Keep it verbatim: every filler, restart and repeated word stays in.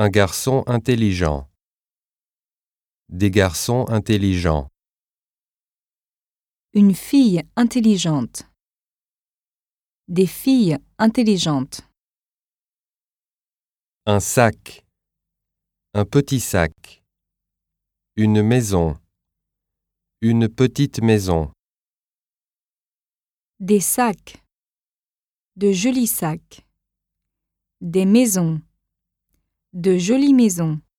Un garçon intelligent. Des garçons intelligents. Une fille intelligente. Des filles intelligentes. Un sac. Un petit sac. Une maison. Une petite maison. Des sacs. De jolis sacs. Des maisons. De jolies maisons.